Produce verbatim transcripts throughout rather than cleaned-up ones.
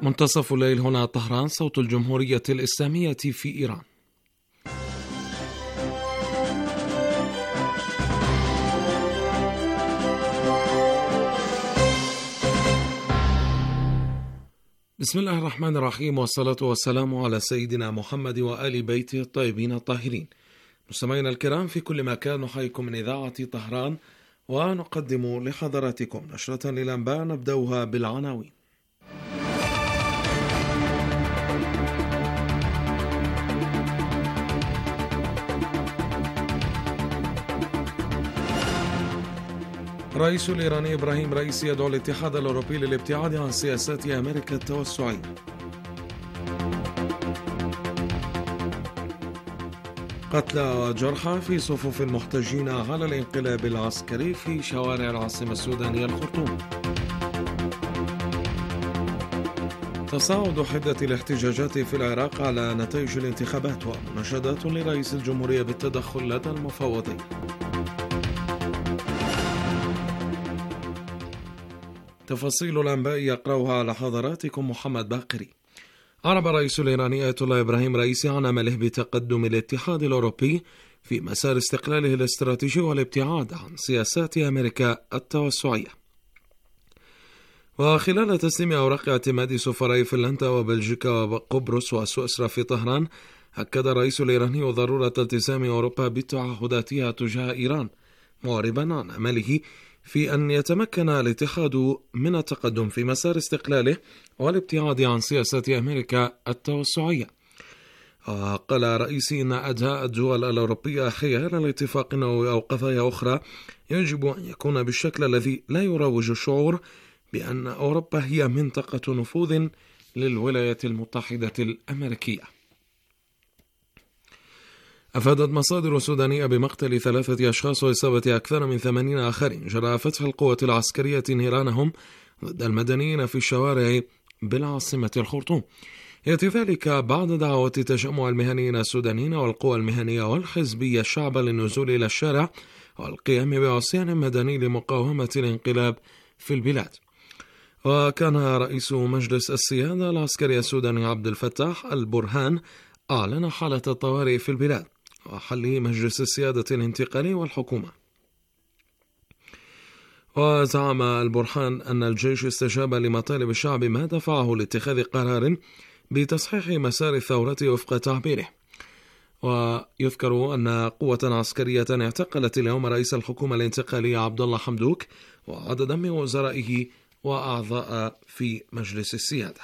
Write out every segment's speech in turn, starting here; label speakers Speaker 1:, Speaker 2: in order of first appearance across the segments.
Speaker 1: منتصف الليل هنا طهران، صوت الجمهورية الإسلامية في إيران. بسم الله الرحمن الرحيم، والصلاة والسلام على سيدنا محمد وآل بيته الطيبين الطاهرين. مستمعينا الكرام في كل مكان، نحييكم من إذاعة طهران ونقدم لحضراتكم نشرة للأنباء نبدأها بالعناوين. الرئيس الإيراني إبراهيم رئيسي يدعو الاتحاد الأوروبي للابتعاد عن سياسات أمريكا التوسعية. قتلى وجرحى في صفوف المحتجين على الانقلاب العسكري في شوارع العاصمة السودانية الخرطوم. تصاعد حدة الاحتجاجات في العراق على نتائج الانتخابات، ومناشدات لرئيس الجمهورية بالتدخل لدى المفوضية. تفاصيل الأنباء يقرأها على حضراتكم محمد باقري. أعرب الرئيس الإيراني آية الله إبراهيم رئيسي عن عمله بتقدم الاتحاد الأوروبي في مسار استقلاله الاستراتيجي والابتعاد عن سياسات أمريكا التوسعية. وخلال تسليم أوراق اعتماد سفراء فنلندا وبلجيكا وقبرص وسويسرا في طهران، أكد الرئيس الإيراني ضرورة التزام أوروبا بتعهداتها تجاه إيران، معربا عن عمله في أن يتمكن الاتحاد من التقدم في مسار استقلاله والابتعاد عن سياسة أمريكا التوسعية. وقال رئيسي إن أداء الدول الأوروبية حيال الاتفاق النووي أو قضايا أخرى يجب أن يكون بالشكل الذي لا يروج الشعور بأن أوروبا هي منطقة نفوذ للولايات المتحدة الأمريكية. أفادت مصادر سودانية بمقتل ثلاثة أشخاص وإصابة أكثر من ثمانين آخرين جراء فتح القوة العسكرية نيرانهم ضد المدنيين في الشوارع بالعاصمة الخرطوم. يأتي ذلك بعد دعوة تجمع المهنيين السودانيين والقوى المهنية والحزبية الشعب للنزول إلى الشارع والقيام بعصيان مدني لمقاومة الانقلاب في البلاد. وكان رئيس مجلس السيادة العسكري السوداني عبد الفتاح البرهان أعلن حالة الطوارئ في البلاد وحل مجلس السيادة الانتقالي والحكومة. وزعم البرهان أن الجيش استجاب لمطالب الشعب ما دفعه لاتخاذ قرار بتصحيح مسار الثورة وفق تعبيره. ويذكر أن قوة عسكرية اعتقلت اليوم رئيس الحكومة الانتقالية عبد الله حمدوك وعددا من وزرائه وأعضاء في مجلس السيادة.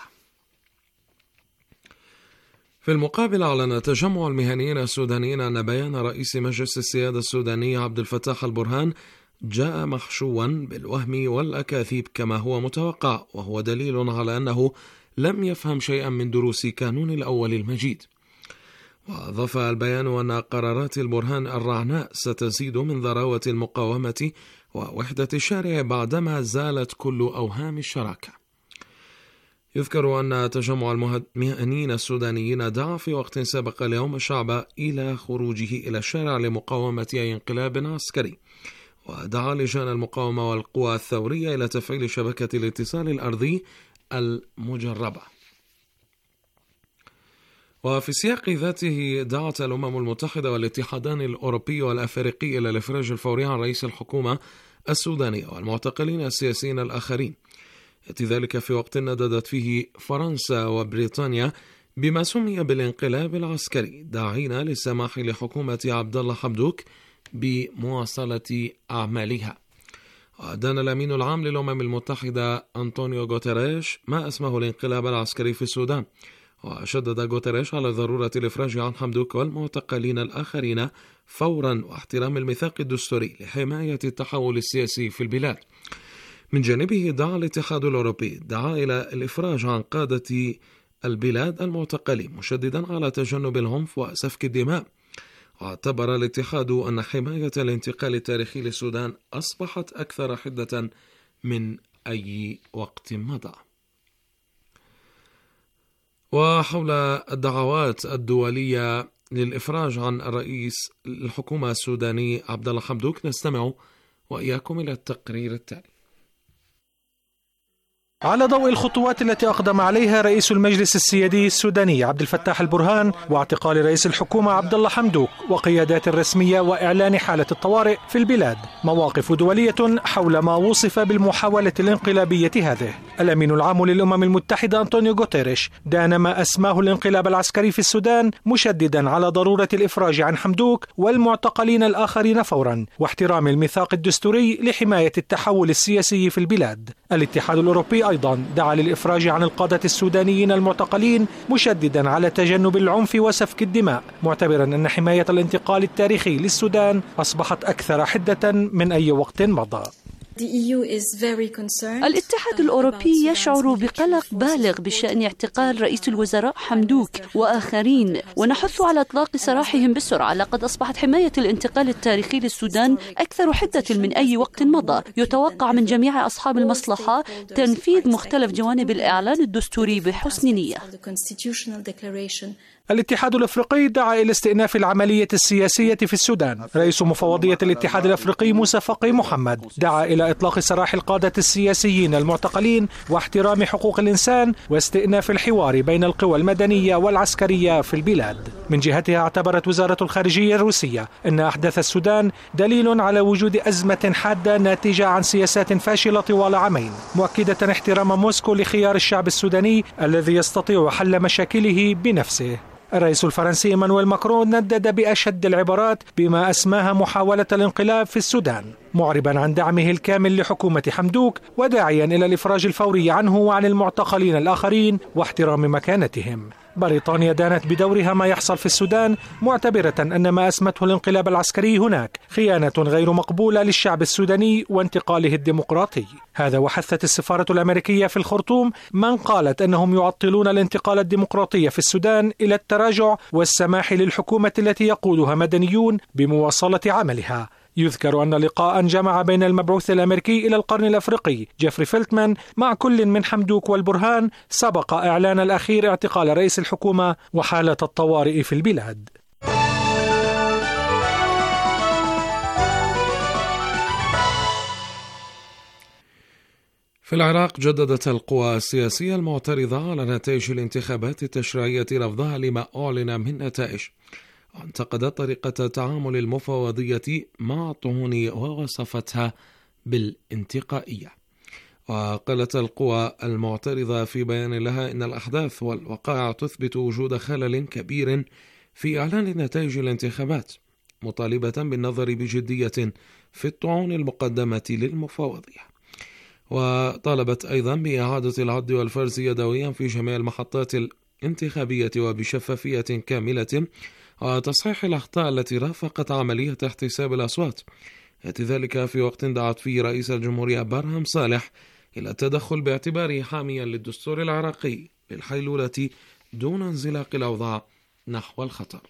Speaker 1: في المقابل، أعلن تجمع المهنيين السودانيين أن بيان رئيس مجلس السيادة السوداني عبد الفتاح البرهان جاء محشوا بالوهم والأكاذيب كما هو متوقع، وهو دليل على أنه لم يفهم شيئا من دروس كانون الأول المجيد. وأضاف البيان أن قرارات البرهان الرعناء ستزيد من ضراوة المقاومة ووحدة الشارع بعدما زالت كل أوهام الشراكة. يذكر أن تجمع المهنيين السودانيين دعا في وقت سابق اليوم الشعب إلى خروجه إلى الشارع لمقاومة أي انقلاب عسكري، ودعا لجان المقاومة والقوى الثورية إلى تفعيل شبكة الاتصال الأرضي المجربة. وفي السياق ذاته دعت الأمم المتحدة والاتحادان الأوروبي والأفريقي إلى الإفراج الفوري عن رئيس الحكومة السودانية والمعتقلين السياسيين الآخرين. يأتي ذلك في وقت نددت فيه فرنسا وبريطانيا بما سمي بالانقلاب العسكري، داعين للسماح لحكومة عبد الله حمدوك بمواصلة أعمالها. ودان الأمين العام للأمم المتحدة أنطونيو غوتيريش ما اسمه الانقلاب العسكري في السودان، وشدد غوتيريش على ضرورة الإفراج عن حمدوك والمعتقلين الآخرين فورا واحترام الميثاق الدستوري لحماية التحول السياسي في البلاد. من جانبه دعا الاتحاد الأوروبي دعا إلى الإفراج عن قادة البلاد المعتقلين، مشددا على تجنب العنف وسفك الدماء. واعتبر الاتحاد أن حماية الانتقال التاريخي للسودان أصبحت أكثر حدة من أي وقت مضى. وحول الدعوات الدولية للإفراج عن الرئيس الحكومة السوداني عبد الله حمدوك نستمع وإياكم إلى التقرير التالي.
Speaker 2: على ضوء الخطوات التي أقدم عليها رئيس المجلس السيادي السوداني عبد الفتاح البرهان واعتقال رئيس الحكومة عبد الله حمدوك وقيادات الرسمية وإعلان حالة الطوارئ في البلاد، مواقف دولية حول ما وصف بالمحاولة الانقلابية هذه. الأمين العام للأمم المتحدة أنطونيو غوتيريش دان ما أسماه الانقلاب العسكري في السودان، مشددا على ضرورة الإفراج عن حمدوك والمعتقلين الآخرين فورا واحترام الميثاق الدستوري لحماية التحول السياسي في البلاد. الاتحاد الأوروبي أيضا دعا للإفراج عن القادة السودانيين المعتقلين، مشددا على تجنب العنف وسفك الدماء، معتبرا أن حماية الانتقال التاريخي للسودان أصبحت أكثر حدة من أي وقت مضى.
Speaker 3: الاتحاد الأوروبي يشعر بقلق بالغ بشأن اعتقال رئيس الوزراء حمدوك وآخرين، ونحث على إطلاق سراحهم بسرعة. لقد أصبحت حماية الانتقال التاريخي للسودان أكثر حدة من أي وقت مضى. يتوقع من جميع أصحاب المصلحة تنفيذ مختلف جوانب الإعلان الدستوري بحسن نية.
Speaker 2: الاتحاد الأفريقي دعا إلى استئناف العملية السياسية في السودان. رئيس مفوضية الاتحاد الأفريقي موسى فقي محمد دعا إلى إطلاق سراح القادة السياسيين المعتقلين واحترام حقوق الإنسان واستئناف الحوار بين القوى المدنية والعسكرية في البلاد. من جهتها اعتبرت وزارة الخارجية الروسية أن أحداث السودان دليل على وجود أزمة حادة ناتجة عن سياسات فاشلة طوال عامين، مؤكدة احترام موسكو لخيار الشعب السوداني الذي يستطيع حل مشاكله بنفسه. الرئيس الفرنسي إيمانويل ماكرون ندد بأشد العبارات بما أسماها محاولة الانقلاب في السودان، معربا عن دعمه الكامل لحكومة حمدوك وداعيا إلى الإفراج الفوري عنه وعن المعتقلين الآخرين واحترام مكانتهم. بريطانيا دانت بدورها ما يحصل في السودان، معتبرة أن ما أسمته الانقلاب العسكري هناك خيانة غير مقبولة للشعب السوداني وانتقاله الديمقراطي. هذا وحثت السفارة الأمريكية في الخرطوم من قالت أنهم يعطلون الانتقال الديمقراطي في السودان إلى التراجع والسماح للحكومة التي يقودها مدنيون بمواصلة عملها. يذكر أن لقاء جمع بين المبعوث الأمريكي إلى القرن الأفريقي جيفري فيلتمان مع كل من حمدوك والبرهان سبق إعلان الأخير اعتقال رئيس الحكومة وحالة الطوارئ في البلاد.
Speaker 1: في العراق جددت القوى السياسية المعترضة على نتائج الانتخابات التشريعية رفضها لما أعلن من نتائج، وانتقدت طريقة تعامل المفوضية مع طهون ووصفتها بالانتقائية. وقالت القوى المعترضة في بيان لها إن الأحداث والوقائع تثبت وجود خلل كبير في إعلان نتائج الانتخابات، مطالبة بالنظر بجدية في الطعون المقدمة للمفوضية. وطالبت أيضا بإعادة العد والفرز يدويا في جميع المحطات الانتخابية وبشفافية كاملة، وتصحيح الأخطاء التي رافقت عملية احتساب الأصوات. يأتي ذلك في وقت دعت فيه رئيس الجمهورية برهم صالح إلى التدخل باعتباره حاميا للدستور العراقي للحيلولة دون انزلاق الأوضاع نحو الخطر.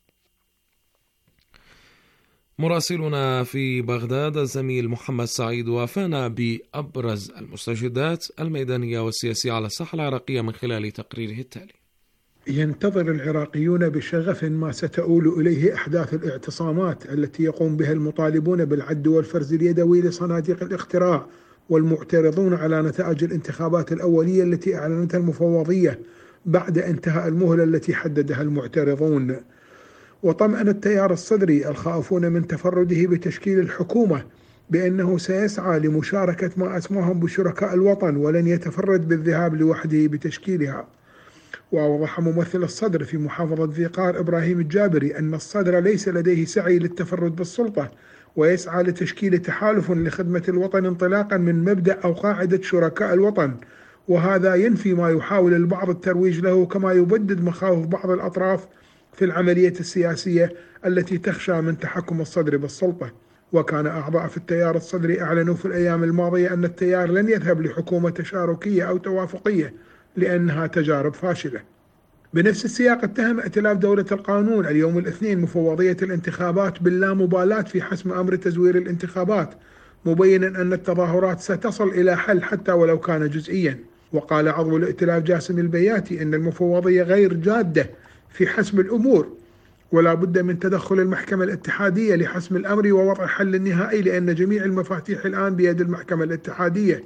Speaker 1: مراسلنا في بغداد الزميل محمد سعيد وافانا بأبرز المستجدات الميدانية والسياسية على الساحة العراقية من خلال تقريره التالي.
Speaker 4: ينتظر العراقيون بشغف ما ستؤول إليه أحداث الاعتصامات التي يقوم بها المطالبون بالعد والفرز اليدوي لصناديق الاقتراع والمعترضون على نتائج الانتخابات الأولية التي أعلنتها المفوضية بعد انتهاء المهلة التي حددها المعترضون. وطمأن التيار الصدري الخائفون من تفرده بتشكيل الحكومة بأنه سيسعى لمشاركة ما أسماهم بشركاء الوطن ولن يتفرد بالذهاب لوحده بتشكيلها. وأوضح ممثل الصدر في محافظة ذي قار إبراهيم الجابري أن الصدر ليس لديه سعي للتفرد بالسلطة ويسعى لتشكيل تحالف لخدمة الوطن انطلاقا من مبدأ أو قاعدة شركاء الوطن، وهذا ينفي ما يحاول البعض الترويج له كما يبدد مخاوف بعض الأطراف في العملية السياسية التي تخشى من تحكم الصدر بالسلطة. وكان أعضاء في التيار الصدري أعلنوا في الأيام الماضية أن التيار لن يذهب لحكومة تشاركية أو توافقية لأنها تجارب فاشلة. بنفس السياق اتهم ائتلاف دولة القانون اليوم الاثنين مفوضية الانتخابات باللامبالاة في حسم أمر تزوير الانتخابات، مبينا أن التظاهرات ستصل إلى حل حتى ولو كان جزئيا. وقال عضو الائتلاف جاسم البياتي أن المفوضية غير جادة في حسم الأمور ولا بد من تدخل المحكمة الاتحادية لحسم الأمر ووضع حل نهائي، لأن جميع المفاتيح الآن بيد المحكمة الاتحادية،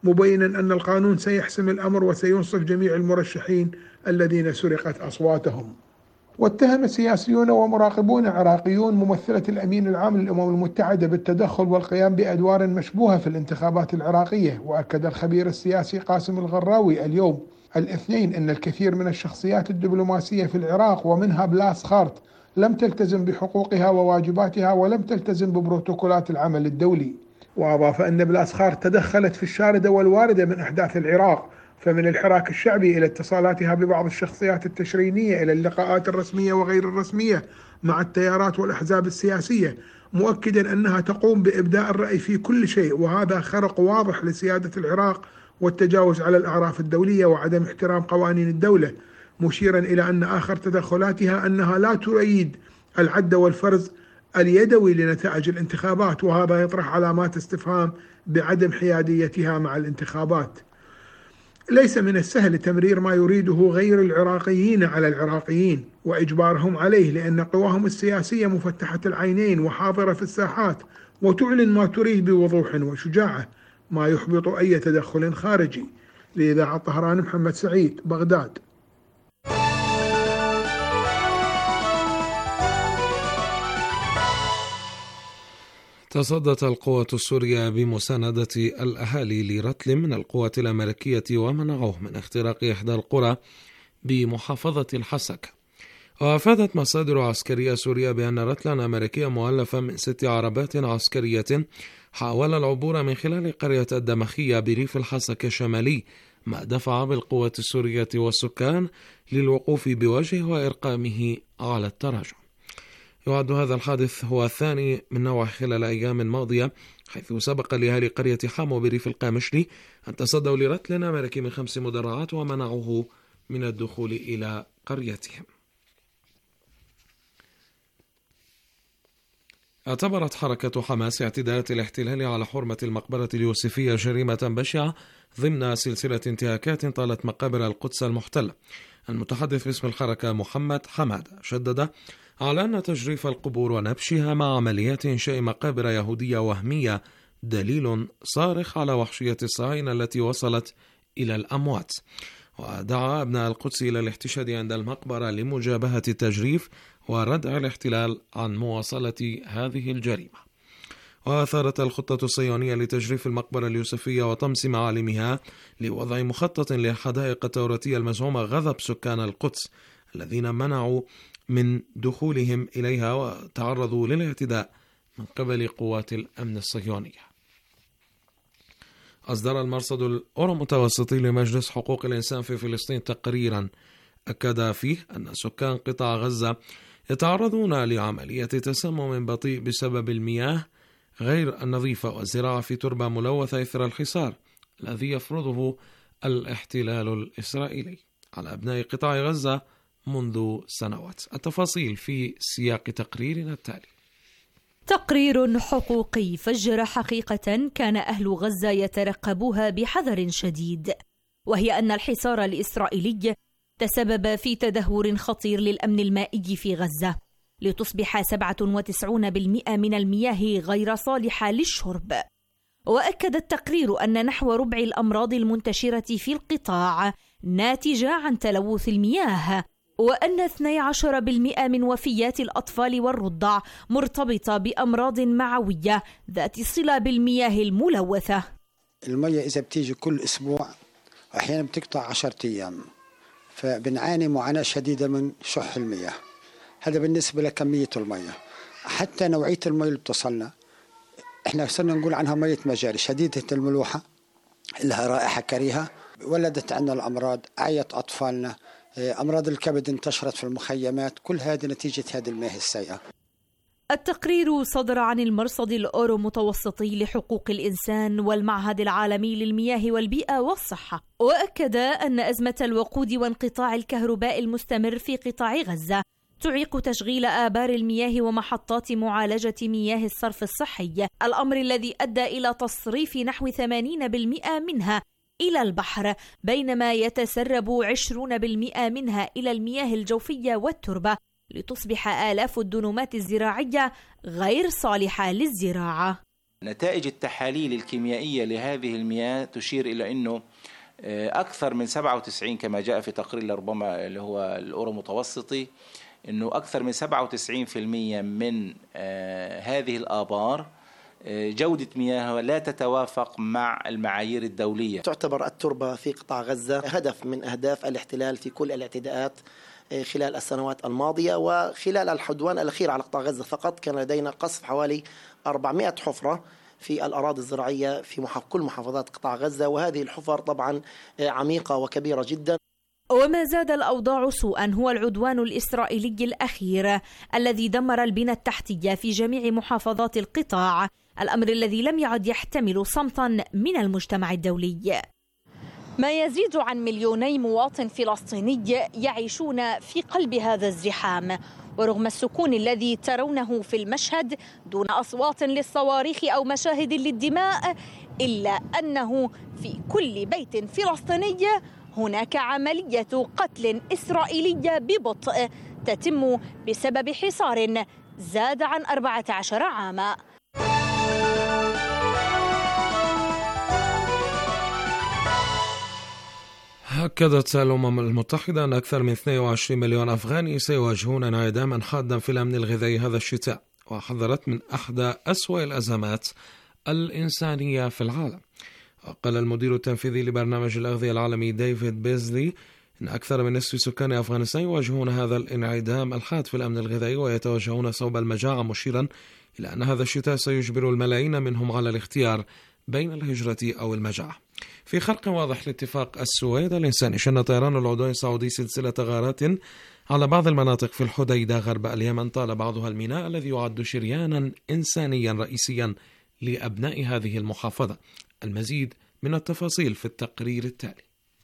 Speaker 4: مبينا أن القانون سيحسم الأمر وسينصف جميع المرشحين الذين سرقت أصواتهم. واتهم سياسيون ومراقبون عراقيون ممثلة الأمين العام للأمم المتحدة بالتدخل والقيام بأدوار مشبوهة في الانتخابات العراقية. وأكد الخبير السياسي قاسم الغراوي اليوم الاثنين أن الكثير من الشخصيات الدبلوماسية في العراق ومنها بلاس خارت لم تلتزم بحقوقها وواجباتها ولم تلتزم ببروتوكولات العمل الدولي. وأضاف أن بلاس خارت تدخلت في الشاردة والواردة من أحداث العراق، فمن الحراك الشعبي إلى اتصالاتها ببعض الشخصيات التشرينية إلى اللقاءات الرسمية وغير الرسمية مع التيارات والأحزاب السياسية، مؤكدا أنها تقوم بإبداء الرأي في كل شيء، وهذا خرق واضح لسيادة العراق والتجاوز على الأعراف الدولية وعدم احترام قوانين الدولة، مشيرا إلى أن آخر تدخلاتها أنها لا تريد العد والفرز اليدوي لنتائج الانتخابات، وهذا يطرح علامات استفهام بعدم حياديتها مع الانتخابات. ليس من السهل تمرير ما يريده غير العراقيين على العراقيين وإجبارهم عليه، لأن قواهم السياسية مفتحة العينين وحاضرة في الساحات وتعلن ما تريد بوضوح وشجاعة، ما يحبط أي تدخل خارجي. لإذاعة طهران، محمد سعيد، بغداد.
Speaker 1: تصدت القوات السورية بمساندة الأهالي لرتل من القوات الأمريكية ومنعوه من اختراق إحدى القرى بمحافظة الحسكة. وأفادت مصادر عسكرية سورية بأن رتلا أمريكيا مؤلفا من ست عربات عسكرية حاول العبور من خلال قرية الدمخية بريف الحسكة الشمالي، ما دفع بالقوات السورية والسكان للوقوف بوجهه وإرقامه على التراجع. يعد هذا الحادث هو الثاني من نوعه خلال أيام ماضية، حيث سبق لأهالي قرية حامو بريف القامشلي أن تصدوا لرتل أمريكي من خمس مدرعات ومنعوه من الدخول إلى قريتهم. اعتبرت حركة حماس اعتداءات الاحتلال على حرمة المقبرة اليوسفية جريمة بشعة ضمن سلسلة انتهاكات طالت مقابر القدس المحتلة. المتحدث باسم الحركة محمد حمادة شدد على أن تجريف القبور ونبشها مع عمليات إنشاء مقابر يهودية وهمية دليل صارخ على وحشية الصهاينة التي وصلت إلى الأموات، ودعا أبناء القدس إلى الاحتشاد عند المقبرة لمجابهة التجريف وردع الاحتلال عن مواصلة هذه الجريمة. وأثارت الخطة الصهيونية لتجريف المقبرة اليوسفية وطمس معالمها لوضع مخطط للحدائق التوراتية المزعومة غضب سكان القدس الذين منعوا من دخولهم إليها وتعرضوا للاعتداء من قبل قوات الأمن الصهيونية. أصدر المرصد الأورو-متوسطي لمجلس حقوق الإنسان في فلسطين تقريرا أكد فيه أن سكان قطاع غزة يتعرضون لعملية تسمم بطيء بسبب المياه غير النظيفة والزراعة في تربة ملوثة إثر الحصار الذي يفرضه الاحتلال الإسرائيلي على أبناء قطاع غزة منذ سنوات. التفاصيل في سياق تقريرنا التالي.
Speaker 5: تقرير حقوقي فجر حقيقة كان أهل غزة يترقبوها بحذر شديد، وهي أن الحصار الإسرائيلي تسبب في تدهور خطير للأمن المائي في غزة، لتصبح سبعة وتسعين بالمئة من المياه غير صالحة للشرب. وأكد التقرير أن نحو ربع الأمراض المنتشرة في القطاع ناتجة عن تلوث المياه، وأن اثني عشر بالمئة من وفيات الأطفال والرضع مرتبطة بأمراض معوية ذات صلة بالمياه الملوثة.
Speaker 6: المياه إذا بتيجي كل أسبوع أحيانا بتقطع عشرة أيام، فبنعاني معاناة شديدة من شح المياه. هذا بالنسبة لكمية المياه. حتى نوعية المياه اللي بتصلنا احنا صرنا نقول عنها مياه مجاري شديدة الملوحة، لها رائحة كريهة، ولدت عنا الأمراض، أعيت أطفالنا، أمراض الكبد انتشرت في المخيمات، كل هذه نتيجة هذه المياه السيئة.
Speaker 5: التقرير صدر عن المرصد الأورو-متوسطي لحقوق الإنسان والمعهد العالمي للمياه والبيئة والصحة، وأكد أن أزمة الوقود وانقطاع الكهرباء المستمر في قطاع غزة تعيق تشغيل آبار المياه ومحطات معالجة مياه الصرف الصحي، الأمر الذي أدى إلى تصريف نحو ثمانين بالمئة منها إلى البحر، بينما يتسرب عشرين بالمئة منها إلى المياه الجوفية والتربة، لتصبح آلاف الدنومات الزراعية غير صالحة للزراعة.
Speaker 7: نتائج التحاليل الكيميائية لهذه المياه تشير إلى أنه أكثر من سبعة وتسعين كما جاء في تقرير ربما اللي هو الأورو متوسطي، أنه أكثر من سبعة وتسعين بالمئة من هذه الآبار جودة مياهها لا تتوافق مع المعايير الدولية.
Speaker 8: تعتبر التربة في قطاع غزة هدف من أهداف الاحتلال في كل الاعتداءات خلال السنوات الماضية، وخلال العدوان الأخير على قطاع غزة فقط كان لدينا قصف حوالي أربعمائة حفرة في الأراضي الزراعية في كل محافظات قطاع غزة، وهذه الحفر طبعا عميقة وكبيرة جدا.
Speaker 5: وما زاد الأوضاع سوءا هو العدوان الإسرائيلي الأخير الذي دمر البنى التحتية في جميع محافظات القطاع، الأمر الذي لم يعد يحتمل صمتا من المجتمع الدولي. ما يزيد عن مليوني مواطن فلسطيني يعيشون في قلب هذا الزحام، ورغم السكون الذي ترونه في المشهد دون أصوات للصواريخ أو مشاهد للدماء، إلا أنه في كل بيت فلسطيني هناك عملية قتل إسرائيلية ببطء تتم بسبب حصار زاد عن أربعة عشر عاما.
Speaker 1: أكدت الأمم المتحدة أن أكثر من اثنين وعشرين مليون أفغاني سيواجهون انعداما حادا في الأمن الغذائي هذا الشتاء، وحذرت من أحدى أسوأ الأزمات الإنسانية في العالم. وقال المدير التنفيذي لبرنامج الأغذية العالمي ديفيد بيزلي أن أكثر من نصف سكان أفغانستان يواجهون هذا الانعدام الحاد في الأمن الغذائي ويتوجهون صوب المجاعة، مشيرا إلى أن هذا الشتاء سيجبر الملايين منهم على الاختيار بين الهجرة أو المجاعة. في خرق واضح لاتفاق السويد الإنساني، شن طيران العدوان السعودي سلسلة غارات على بعض المناطق في الحديدة غرب اليمن، طال بعضها الميناء الذي يعد شريانا إنسانيا رئيسيا لأبناء هذه المحافظة. المزيد من التفاصيل في التقرير التالي.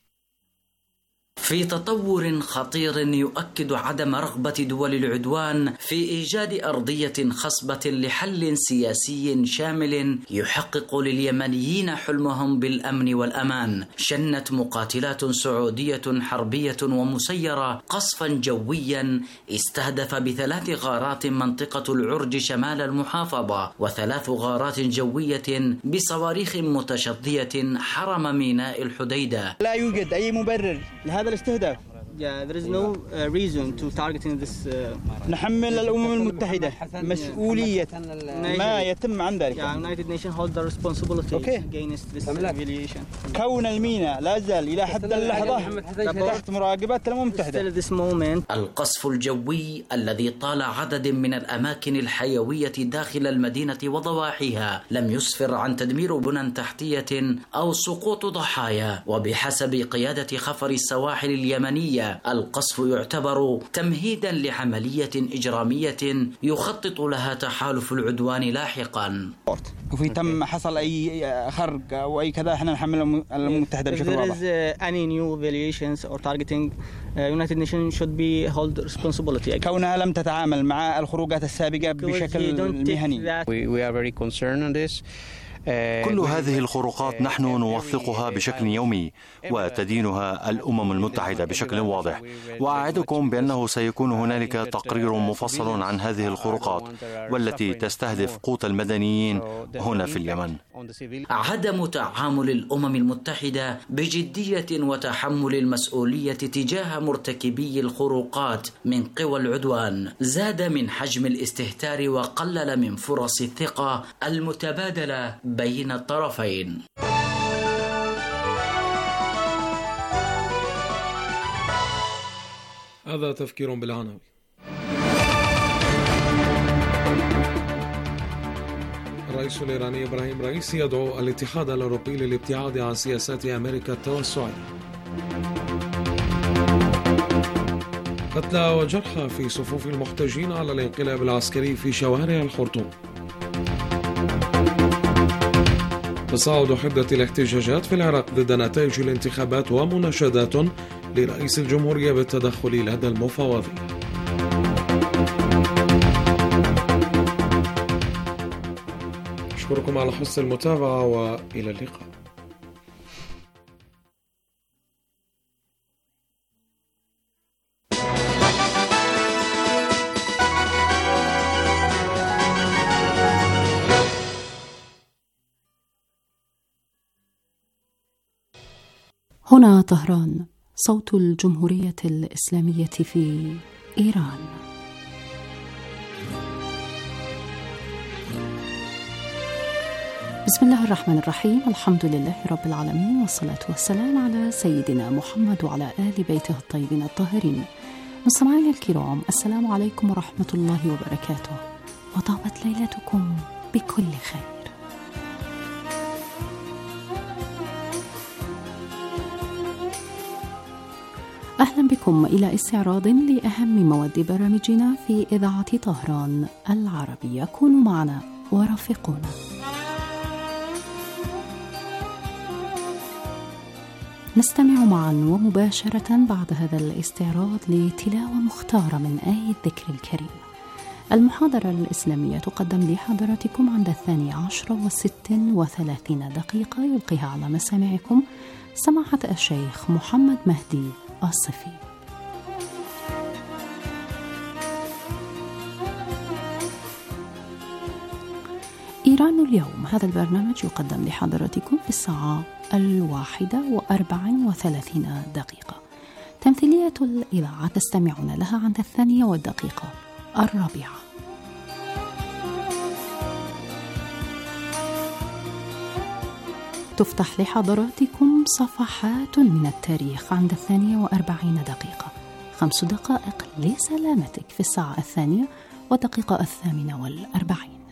Speaker 9: في تطور خطير يؤكد عدم رغبة دول العدوان في إيجاد أرضية خصبة لحل سياسي شامل يحقق لليمنيين حلمهم بالأمن والأمان، شنت مقاتلات سعودية حربية ومسيرة قصفا جويا استهدف بثلاث غارات منطقة العرج شمال المحافظة، وثلاث غارات جوية بصواريخ متشظية حرم ميناء الحديدة.
Speaker 10: لا يوجد أي مبرر لهذا الاستهداف. Yeah, there is no uh, reason to targeting this. Uh, نحمل الأمم المتحدة مسؤولية ما يتم عن ذلك. Yeah, United Nations hold the responsibility okay. against this retaliation. كون الميناء لا زال إلى حد اللحظة تحت مراقبة الأمم المتحدة.
Speaker 9: القصف الجوي الذي طال عدد من الأماكن الحيوية داخل المدينة وضواحيها لم يسفر عن تدمير بنى تحتية أو سقوط ضحايا، وبحسب قيادة خفر السواحل اليمنية القصف يعتبر تمهيدا لعملية إجرامية يخطط لها تحالف العدوان لاحقا.
Speaker 10: وفي تم حصل أي خرق أو أي كذا احنا نحمل الأمم المتحدة بشكل واضح. any new violations or targeting United Nations should be held responsibility. كونها لم تتعامل مع الخروجات السابقة بشكل مهني.
Speaker 11: We are very concerned on this. كل هذه الخروقات نحن نوثقها بشكل يومي وتدينها الأمم المتحدة بشكل واضح، وأعدكم بأنه سيكون هنالك تقرير مفصل عن هذه الخروقات والتي تستهدف قوت المدنيين هنا في اليمن.
Speaker 9: عدم تعامل الأمم المتحدة بجدية وتحمل المسؤولية تجاه مرتكبي الخروقات من قوى العدوان زاد من حجم الاستهتار وقلل من فرص الثقة المتبادلة بين الطرفين.
Speaker 1: هذا تفكير بالعناوين. الرئيس الإيراني إبراهيم رئيسي يدعو الاتحاد الأوروبي للابتعاد عن سياسات أمريكا التوسعية. قتلى وجرحى في صفوف المحتجين على الانقلاب العسكري في شوارع الخرطوم. تصاعد حدة الاحتجاجات في العراق ضد نتائج الانتخابات ومناشدات لرئيس الجمهورية بالتدخل لدى المفوضية. أشكركم على حسن المتابعة وإلى اللقاء.
Speaker 12: هنا طهران، صوت الجمهورية الإسلامية في إيران. بسم الله الرحمن الرحيم، الحمد لله رب العالمين، والصلاة والسلام على سيدنا محمد وعلى آل بيته الطيبين الطاهرين. مستمعينا الكرام، السلام عليكم ورحمة الله وبركاته، وطابت ليلتكم بكل خير. أهلا بكم إلى استعراض لأهم مواد برامجنا في إذاعة طهران العربية. كونوا معنا ورافقونا. نستمع معا ومباشرة بعد هذا الاستعراض لتلاوة مختارة من آية الذكر الكريم. المحاضرة الإسلامية تقدم لحضراتكم عند الثانية عشر وست وثلاثين دقيقة، يلقيها على مسامعكم سماحة الشيخ محمد مهدي الصفي. إيران اليوم، هذا البرنامج يقدم لحضراتكم في الساعة الواحدة وأربع وثلاثين دقيقة. تمثيلية الإذاعة تستمعون لها عند الثانية والدقيقة الرابعة. تفتح لحضراتكم صفحات من التاريخ عند الثانية وأربعين دقيقة. خمس دقائق لسلامتك في الساعة الثانية والدقيقة الثامنة والأربعين.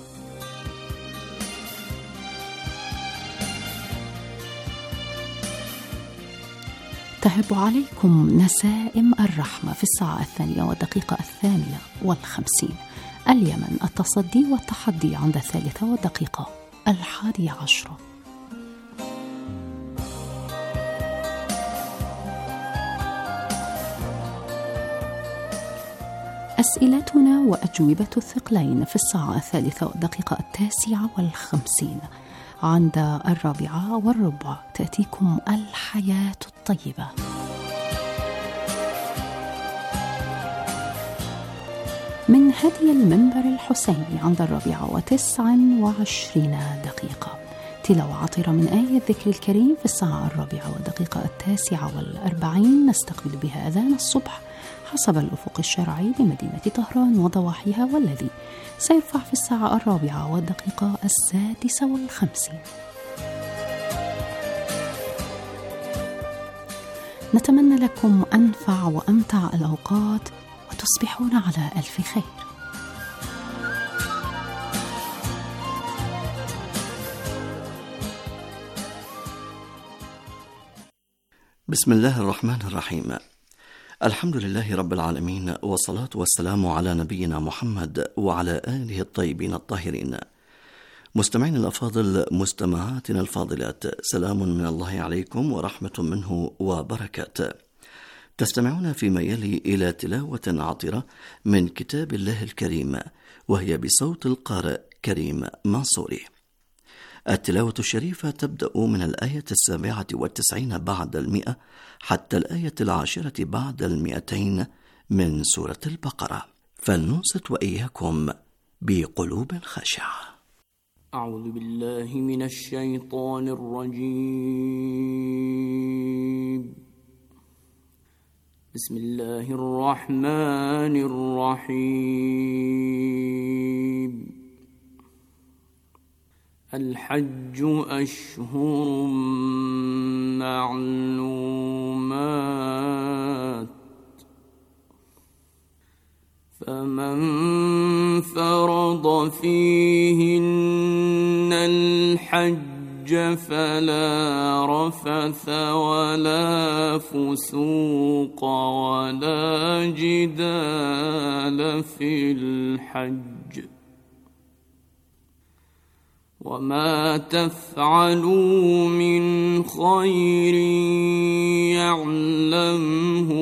Speaker 12: تهب عليكم نسائم الرحمة في الساعة الثانية والدقيقة الثامنة والخمسين. اليمن، التصدي والتحدي عند الثالثة والدقيقة الحادية عشرة. أسئلتنا وأجوبة الثقلين في الساعة الثالثة والدقيقة التاسعة والخمسين. عند الرابعة والربع تأتيكم الحياة الطيبة. من هدي المنبر الحسيني عند الرابعة وتسع وعشرين دقيقة. تلاوة عطرة من آية الذكر الكريم في الساعة الرابعة والدقيقة التاسعة والأربعين، نستقبل بها أذان الصبح حسب الأفق الشرعي لمدينة طهران وضواحيها، والذي سيرفع في الساعة الرابعة والدقيقة السادسة والخمسين. نتمنى لكم أنفع وأمتع الأوقات، وتصبحون على ألف خير.
Speaker 13: بسم الله الرحمن الرحيم. الحمد لله رب العالمين، والصلاة والسلام على نبينا محمد وعلى آله الطيبين الطاهرين. مستمعين الأفاضل، مستمعاتنا الفاضلات، سلام من الله عليكم ورحمة منه وبركاته. تستمعون فيما يلي إلى تلاوة عطرة من كتاب الله الكريم، وهي بصوت القارئ كريم منصوري. التلاوة الشريفة تبدأ من الآية السابعة والتسعين بعد المئة حتى الآية العاشرة بعد المئتين من سورة البقرة، فلننصت وإياكم بقلوب خاشعة.
Speaker 14: أعوذ بالله من الشيطان الرجيم. بسم الله الرحمن الرحيم. الحج أشهر معلومات، فمن فرض فيهن الحج فلا رفث ولا فسوق ولا جدال في الحج، وما تفعلوا من خير يعلمه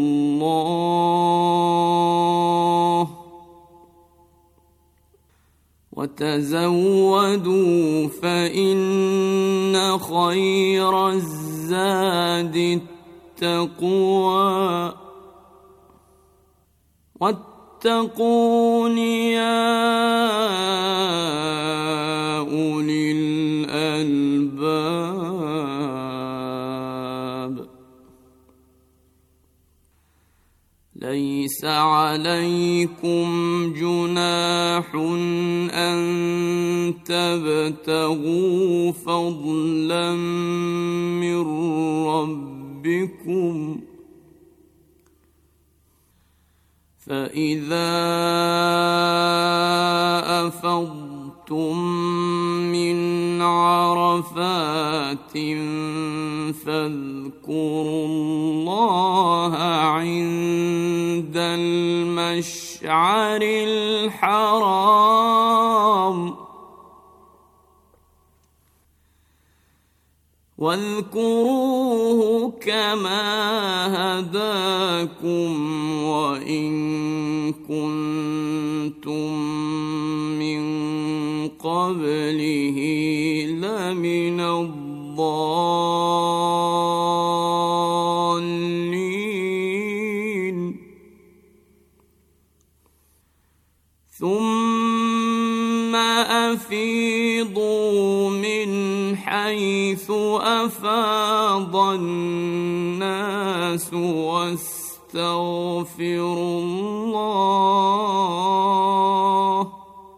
Speaker 14: الله، وتزودوا فإن خير الزاد التقوى، واتقون يا أولي الألباب. ليس عليكم جناح أن تبتغوا فضلا من ربكم فإذا أفضتم من عرفات فاذكروا الله عند المشعر الحرام واذكروه كما هداكم وإن كنتم من قبله لمن الضالين ثم أفيضوا من حيث أفاض الناس واستغفروا الله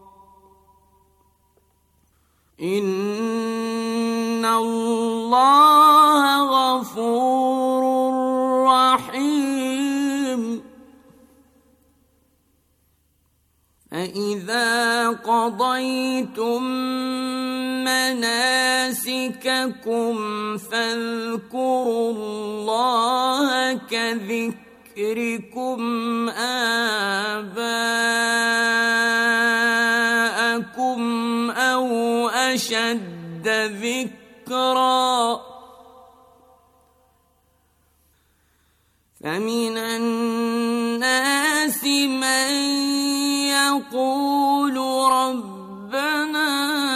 Speaker 14: إن الله غفور رحيم فإذا قضيتم مناسككم فاذكروا الله كذكركم آباءكم أو أشد ذكرا فمن الناس من يقول ربنا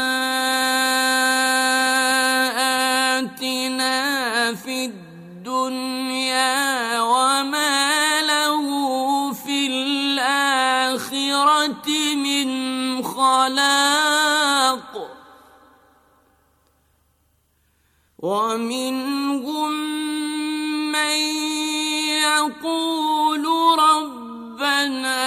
Speaker 14: آتنا في الدنيا وما له في الآخرة من خلاق ومنهم من يقول ربنا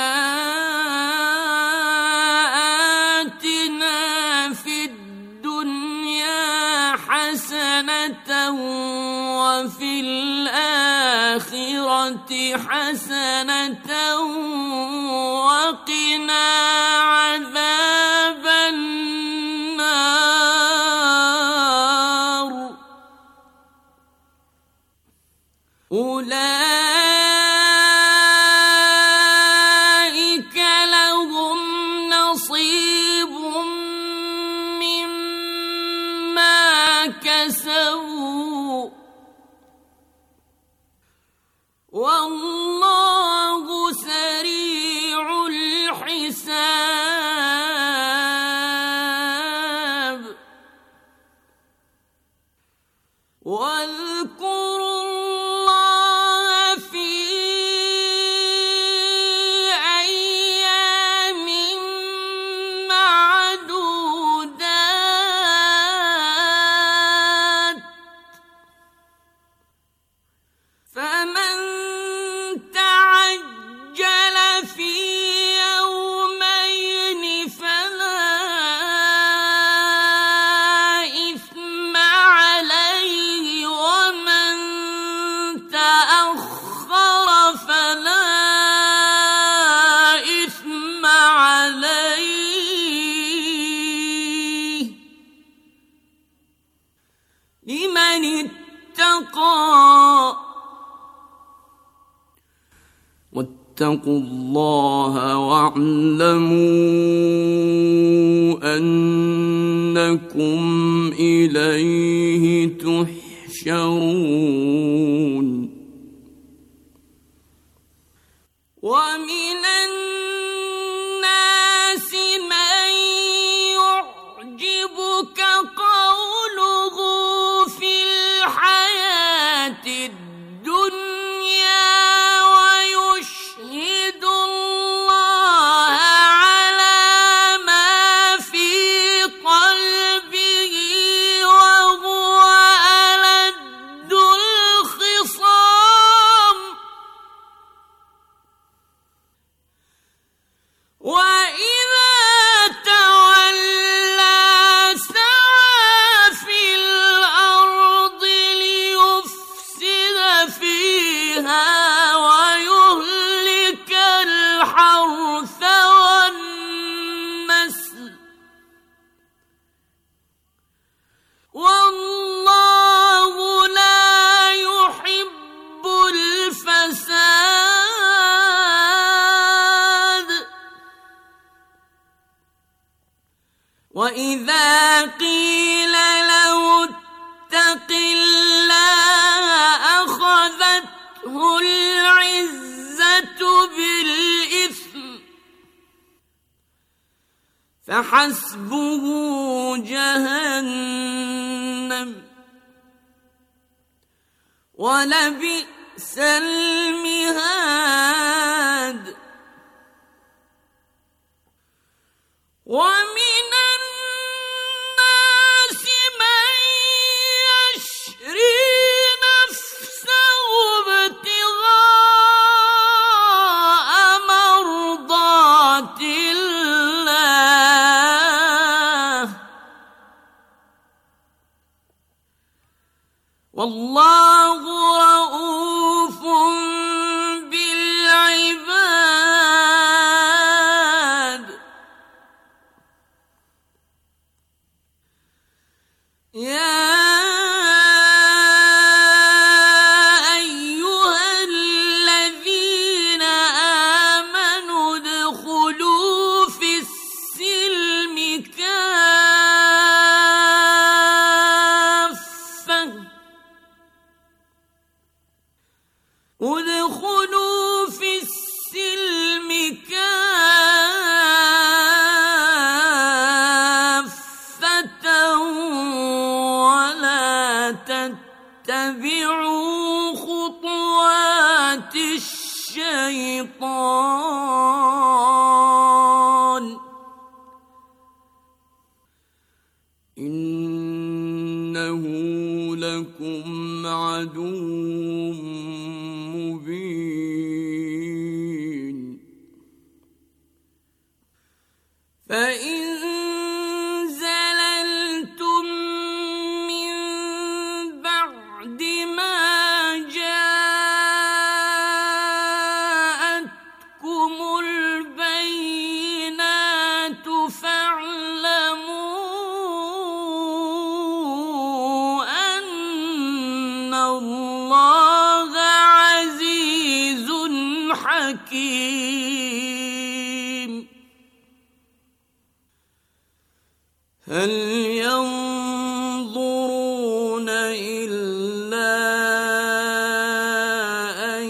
Speaker 14: آتنا في الدنيا حسنة وفي الآخرة حسنة وقنا عذاب النار أولئك لهم نصيب مما كسبوا والله سريع الحساب واذكروا الله في أيام معدودات فمن تعجل في يومين فلا إثم عليه ومن تأخر فلا إثم عليه لمن اتقى واتقوا الله واعلموا أنكم إليه تحشرون ومن الناس من يعجبك قوله في الحياة الدنيا ويشهد الله على ما في قلبه وهو ألد الخصام وإذا قيل له اتق الله أخذته العزة بالإثم فحسبه جهنم ولبئس المهاد. ومن الناس من يشري نفسه ابتغاء مرضات الله والله رؤوف بالعباد. يا أيها الذين آمنوا ادخلوا في السلم كافة ادخلوا في السلم كافة ولا تتبعوا خطوات الشيطان إنه لكم عدو مبين. فإن زللتم من بعد ما جاءتكم البينات فاعلموا أن الله عزيز حكيم. هل ينظرون إلا أن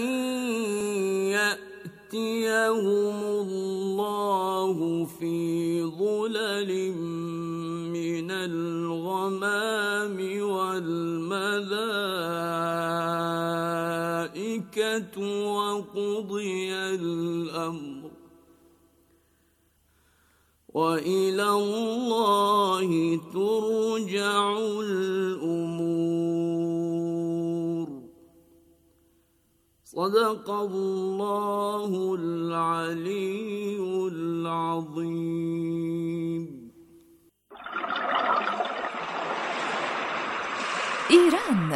Speaker 14: يأتيهم الله في ظلل من الغمام والملائكة وقضي الأمر وإلى الله ترجع الأمور. صدق الله العلي العظيم.
Speaker 5: إيران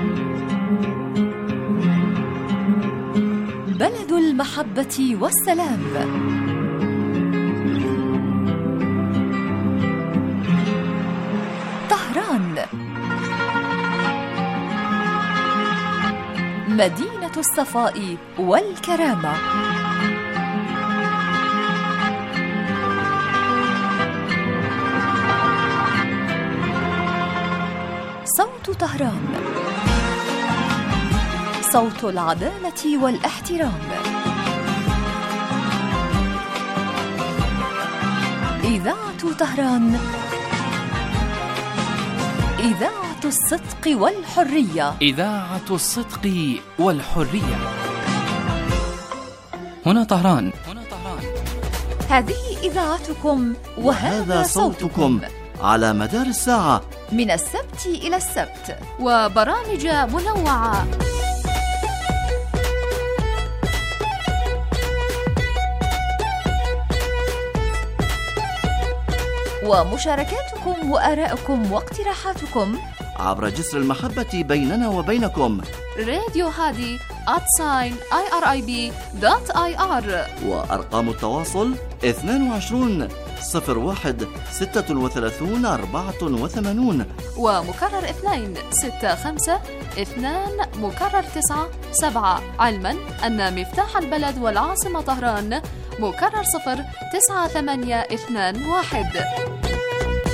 Speaker 5: بلد المحبة والسلام. طهران مدينة الصفاء والكرامة. صوت طهران صوت العدالة والاحترام. إذاعة طهران إذاعة الصدق والحرية.
Speaker 15: إذاعة الصدق والحرية. هنا طهران.
Speaker 5: هذه إذاعتكم وهذا صوتكم
Speaker 13: على مدار الساعة
Speaker 5: من السبت إلى السبت وبرامج منوعة. ومشاركاتكم وآراءكم واقتراحاتكم
Speaker 13: عبر جسر المحبة بيننا وبينكم.
Speaker 5: راديو هادي آت ساين آي آر آي بي دوت آي آر.
Speaker 13: وأرقام التواصل اثنين وعشرين صفر واحد ستة وثلاثين أربعة وثمانين
Speaker 5: ومكرر اثنين ستة خمسة اثنان مكرر تسعة سبعة. علما أن مفتاح البلد والعاصمة طهران مكرر صفر تسعة ثمانية اثنان واحد.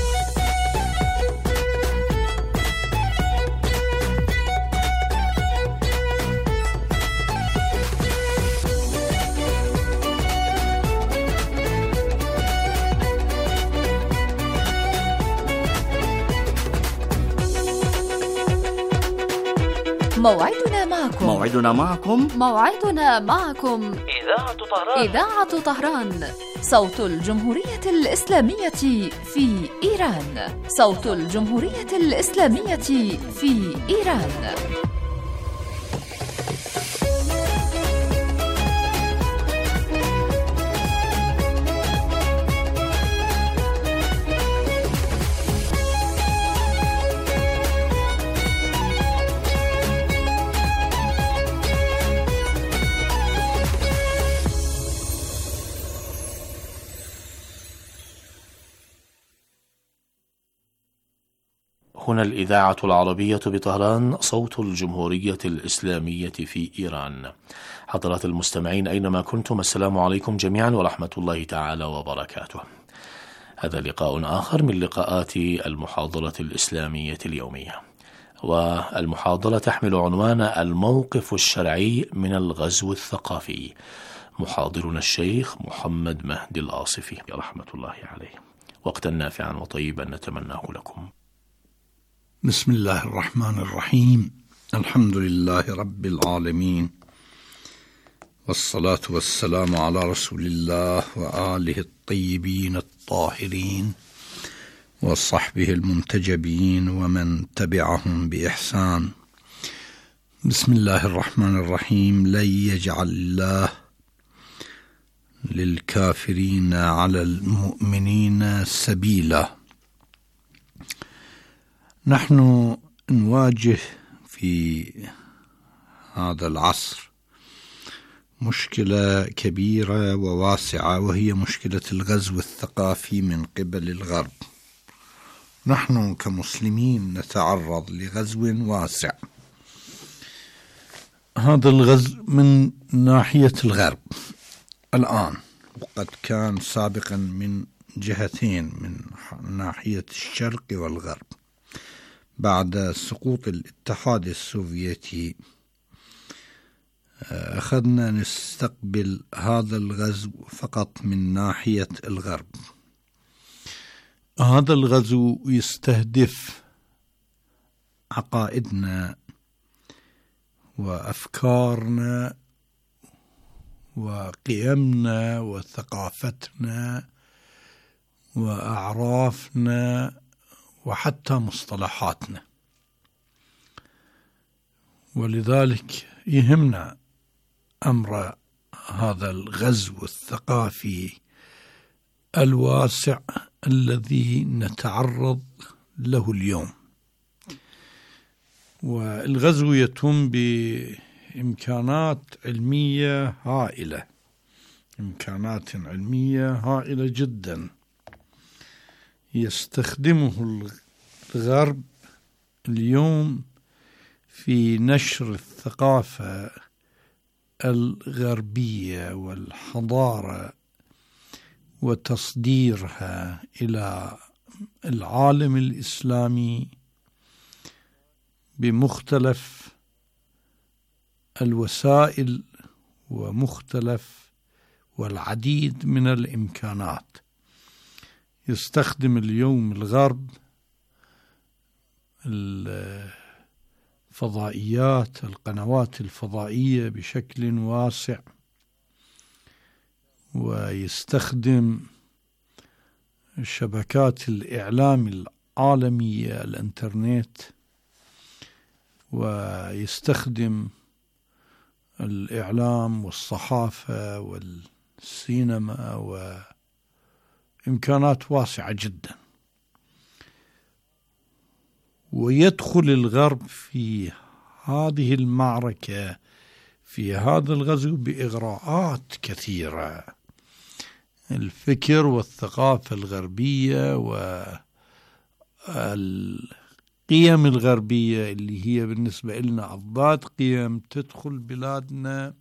Speaker 16: موعدنا معكم
Speaker 13: موعدنا معكم
Speaker 16: موعدنا معكم
Speaker 15: إذاعة طهران
Speaker 16: إذاعة طهران صوت الجمهورية الإسلامية في إيران صوت الجمهورية الإسلامية في إيران.
Speaker 17: هنا الإذاعة العربية بطهران صوت الجمهورية الإسلامية في إيران. حضرات المستمعين أينما كنتم، السلام عليكم جميعا ورحمة الله تعالى وبركاته. هذا لقاء آخر من لقاءات المحاضرة الإسلامية اليومية، والمحاضرة تحمل عنوان الموقف الشرعي من الغزو الثقافي. محاضرنا الشيخ محمد مهدي الآصفي رحمة الله عليه. وقتا نافعا وطيبا نتمناه لكم.
Speaker 18: بسم الله الرحمن الرحيم. الحمد لله رب العالمين، والصلاة والسلام على رسول الله وآله الطيبين الطاهرين وصحبه المنتجبين ومن تبعهم بإحسان. بسم الله الرحمن الرحيم. لن يجعل الله للكافرين على المؤمنين سبيلا. نحن نواجه في هذا العصر مشكلة كبيرة وواسعة، وهي مشكلة الغزو الثقافي من قبل الغرب. نحن كمسلمين نتعرض لغزو واسع. هذا الغزو من ناحية الغرب الآن، وقد كان سابقا من جهتين، من ناحية الشرق والغرب. بعد سقوط الاتحاد السوفيتي أخذنا نستقبل هذا الغزو فقط من ناحية الغرب. هذا الغزو يستهدف عقائدنا وأفكارنا وقيمنا وثقافتنا وأعرافنا وحتى مصطلحاتنا، ولذلك يهمنا أمر هذا الغزو الثقافي الواسع الذي نتعرض له اليوم. والغزو يتم بإمكانات علمية هائلة، إمكانات علمية هائلة جدا يستخدمه الغرب اليوم في نشر الثقافة الغربية والحضارة وتصديرها إلى العالم الإسلامي بمختلف الوسائل ومختلف والعديد من الإمكانات. يستخدم اليوم الغرب الفضائيات، القنوات الفضائية بشكل واسع، ويستخدم شبكات الإعلام العالمية، الإنترنت، ويستخدم الإعلام والصحافة والسينما وإمكانات واسعة جدا. ويدخل الغرب في هذه المعركة، في هذا الغزو، بإغراءات كثيرة. الفكر والثقافة الغربية والقيم الغربية اللي هي بالنسبة لنا أضداد قيم تدخل بلادنا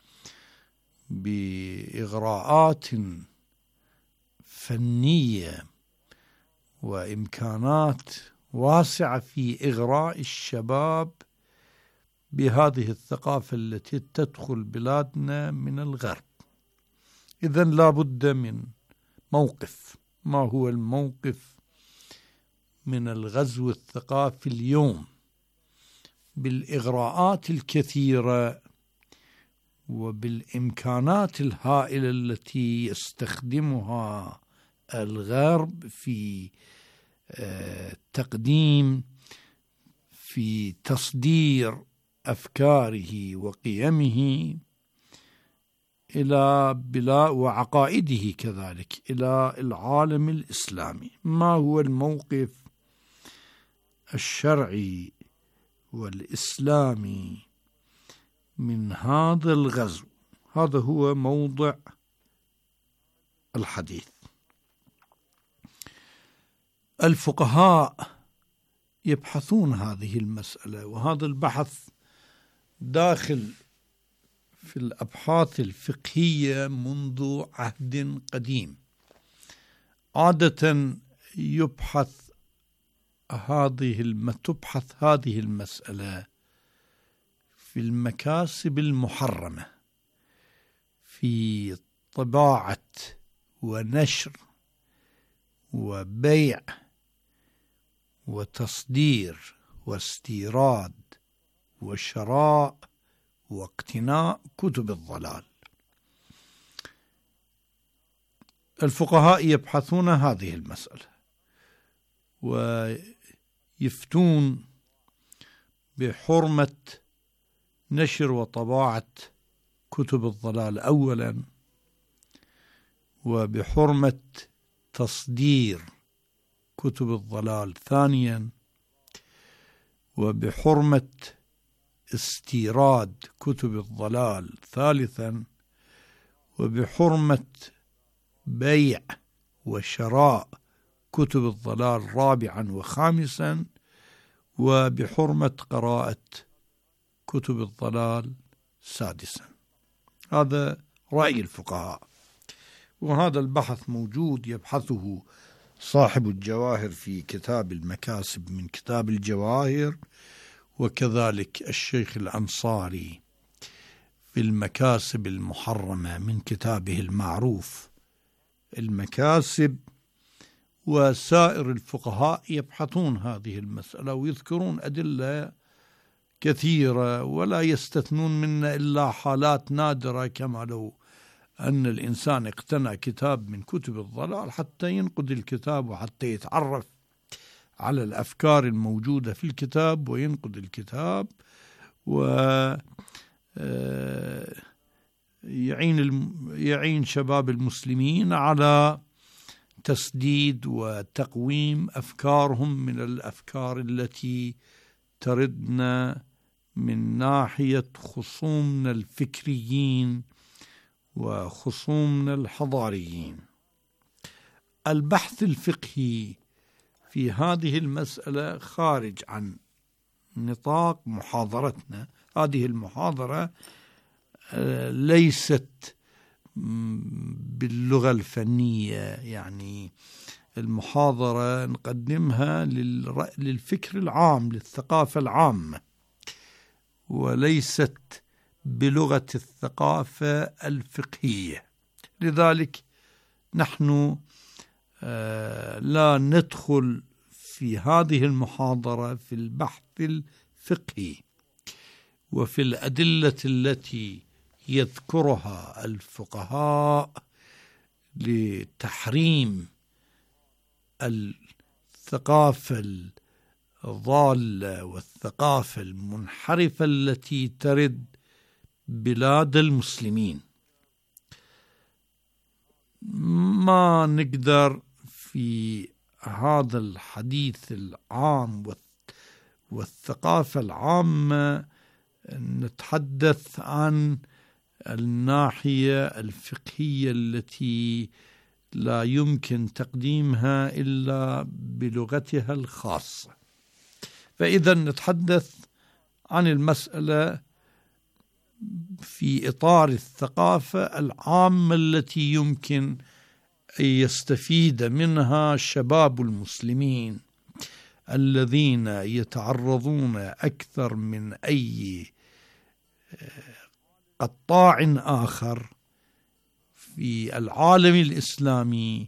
Speaker 18: بإغراءات فنية وإمكانات واسعة في إغراء الشباب بهذه الثقافة التي تدخل بلادنا من الغرب. إذن لا بد من موقف. ما هو الموقف من الغزو الثقافي اليوم بالإغراءات الكثيرة وبالإمكانات الهائلة التي يستخدمها الغرب في تقديم في تصدير أفكاره وقيمه إلى بلا وعقائده كذلك إلى العالم الإسلامي. ما هو الموقف الشرعي والإسلامي من هذا الغزو؟ هذا هو موضع الحديث. الفقهاء يبحثون هذه المسألة، وهذا البحث داخل في الأبحاث الفقهية منذ عهد قديم. عادة يبحث هذه تبحث هذه المسألة في المكاسب المحرمة، في طباعة ونشر وبيع وتصدير واستيراد وشراء واقتناء كتب الضلال. الفقهاء يبحثون هذه المسألة ويفتون بحرمة نشر وطباعة كتب الضلال أولا، وبحرمة تصدير كتب الضلال ثانيا، وبحرمة استيراد كتب الضلال ثالثا، وبحرمة بيع وشراء كتب الضلال رابعا وخامسا، وبحرمة قراءة كتب الضلال سادسا. هذا رأي الفقهاء، وهذا البحث موجود يبحثه صاحب الجواهر في كتاب المكاسب من كتاب الجواهر، وكذلك الشيخ الأنصاري في المكاسب المحرمة من كتابه المعروف المكاسب، وسائر الفقهاء يبحثون هذه المسألة ويذكرون أدلة كثيرة، ولا يستثنون منا إلا حالات نادرة، كما لو أن الإنسان اقتنى كتاب من كتب الضلال حتى ينقد الكتاب وحتى يتعرف على الأفكار الموجودة في الكتاب وينقد الكتاب ويعين يعين شباب المسلمين على تسديد وتقويم أفكارهم من الأفكار التي تردنا من ناحية خصومنا الفكريين وخصومنا الحضاريين. البحث الفقهي في هذه المسألة خارج عن نطاق محاضرتنا. هذه المحاضرة ليست باللغة الفنية، يعني المحاضرة نقدمها للفكر العام، للثقافة العامة، وليست بلغة الثقافة الفقهية. لذلك نحن لا ندخل في هذه المحاضرة في البحث الفقهي وفي الأدلة التي يذكرها الفقهاء لتحريم الثقافة الضالة والثقافة المنحرفة التي ترد بلاد المسلمين. ما نقدر في هذا الحديث العام والثقافة العامة نتحدث عن الناحية الفقهية التي لا يمكن تقديمها إلا بلغتها الخاصة. فإذا نتحدث عن المسألة في إطار الثقافة العامة التي يمكن أن يستفيد منها شباب المسلمين الذين يتعرضون أكثر من أي قطاع آخر في العالم الإسلامي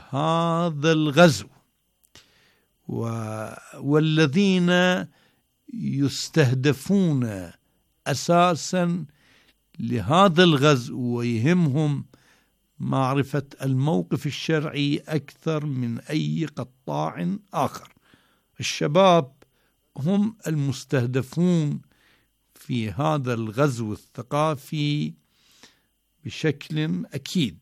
Speaker 18: لهذا الغزو، والذين يستهدفون أساسا لهذا الغزو ويهمهم معرفة الموقف الشرعي أكثر من أي قطاع آخر. الشباب هم المستهدفون في هذا الغزو الثقافي بشكل أكيد.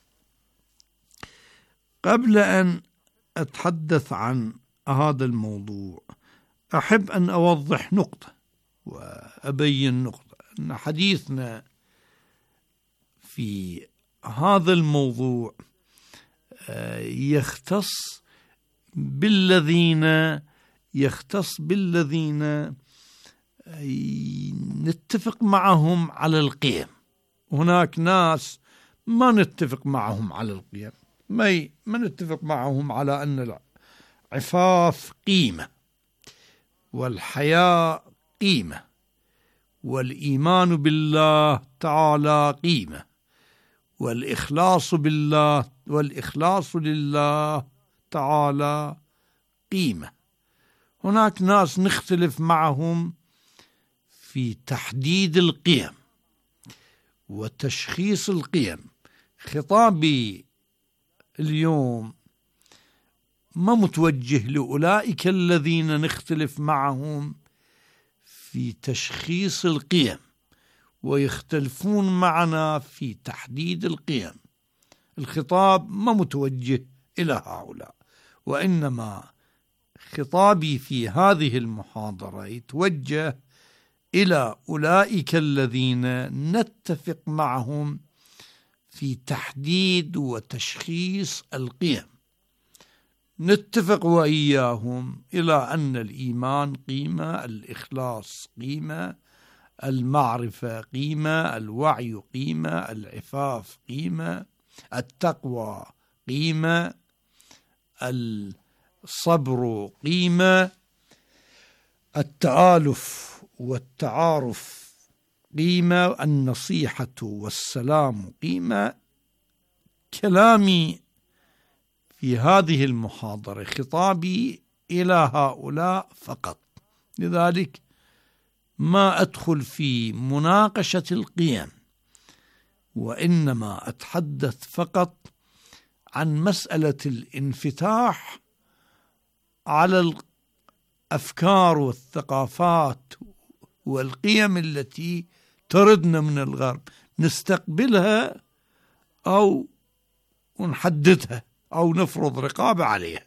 Speaker 18: قبل أن أتحدث عن هذا الموضوع أحب أن أوضح نقطة وأبين نقطة، أن حديثنا في هذا الموضوع يختص بالذين يختص بالذين نتفق معهم على القيم. هناك ناس ما نتفق معهم على القيم، ما ما نتفق معهم على أن العفاف قيمة والحياء قيمة والإيمان بالله تعالى قيمة والإخلاص بالله والإخلاص لله تعالى قيمة. هناك ناس نختلف معهم في تحديد القيم وتشخيص القيم. خطابي اليوم ما متوجه لأولئك الذين نختلف معهم في تشخيص القيم ويختلفون معنا في تحديد القيم. الخطاب ما متوجه إلى هؤلاء، وإنما خطابي في هذه المحاضرة يتوجه إلى أولئك الذين نتفق معهم في تحديد وتشخيص القيم. نتفق وإياهم إلى أن الإيمان قيمة، الإخلاص قيمة، المعرفة قيمة، الوعي قيمة، العفاف قيمة، التقوى قيمة، الصبر قيمة، التآلف والتعارف قيمة، النصيحة والسلام قيمة. كلامي في هذه المحاضرة خطابي إلى هؤلاء فقط، لذلك ما أدخل في مناقشة القيم، وإنما أتحدث فقط عن مسألة الانفتاح على الأفكار والثقافات والقيم التي تردنا من الغرب، نستقبلها أو نحددها أو نفرض رقابة عليها.